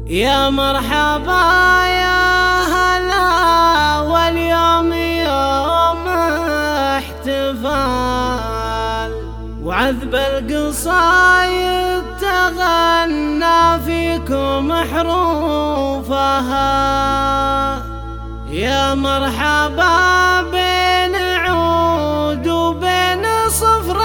يا مرحبا يا هلا واليوم يوم احتفال، وعذب القصايد تغنى فيكم حروفها. يا مرحبا بين عود وبين صفر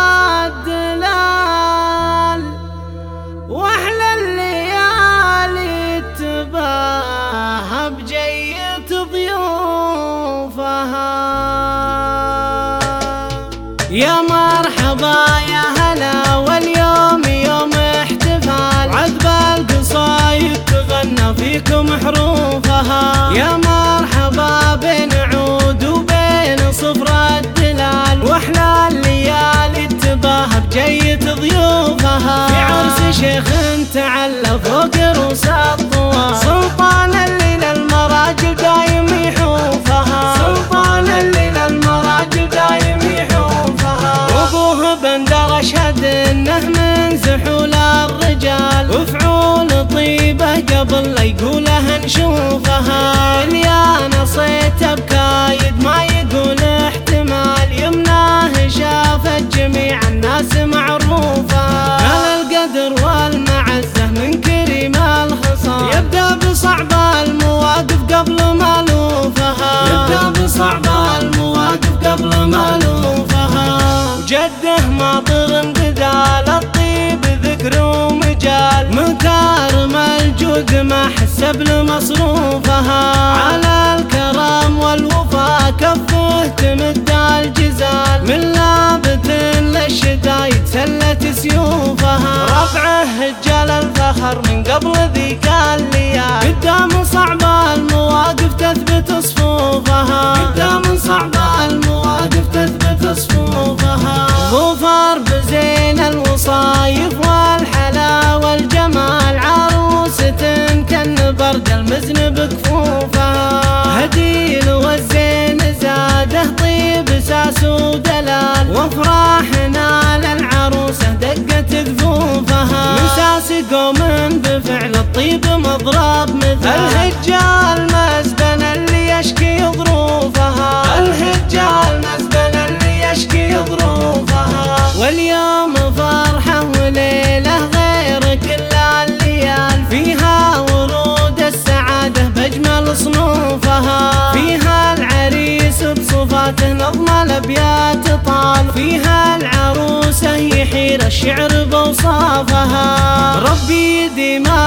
الدلال، واحلى الليالي تباهى بجية ضيوفها. يا مرحبا يا هلا واليوم يوم احتفال، عذب القصايد تغنى فيكم حروفها. يا مرحبا بين عود وبين صفر الدلال، واحلى الليالي تباهى بجية ضيوفها. في عرس شيخ تعلى فوق رؤوس الطوال، سلطان الليل المراجل دايم يحوفها. سلطان الليل المراجل دايم يحوفها. وابوه بندر اشهد انه من زحول الرجال، وفعول طيبه قبل لا يقوله نشوفها. اليانا صيته بكايد ما يقول احتمال، يمناه شافت جميع الناس معروفه. على القدر والمعزه من كريم الخصال، يبدأ بصعب المواقف قبل مالوفها. يبدأ بصعب المواقف قبل مالوفها. وجده ماطر بدال الطيب ذكر ومجال، مكارم الجود ما حسب لمصروفها. على الكرم والوفا كفه تمد الجزال، من لابت للشدايد سلت سيوفها. ربعه هجال الفخر من قبل ذيك الليال، قدام صعب المواقف تثبت صفوفها. قدام صعب المواقف تثبت صفوفها. ظفر بزين الوصايف والحلا والجمال، عروسة كان برد المزن بكفوفها. هديل والزين زاده طيب ساس ودلال، وافراحنا للعروسة دقت كفوفها. من ساس قوم بفعل الطيب مضرب مثال، الهجال مزبن اللي يشكي ظروفها. الهجال مزبن اللي يشكي ظروفها. واليوم فرحة وليلة غير كل الليال، فيها ورود السعادة بأجمل صنوفها. فيها العريس بصفاته نظم الأبيات طال، فيها العروسة يحير الشعر بوصافها. ربي يديم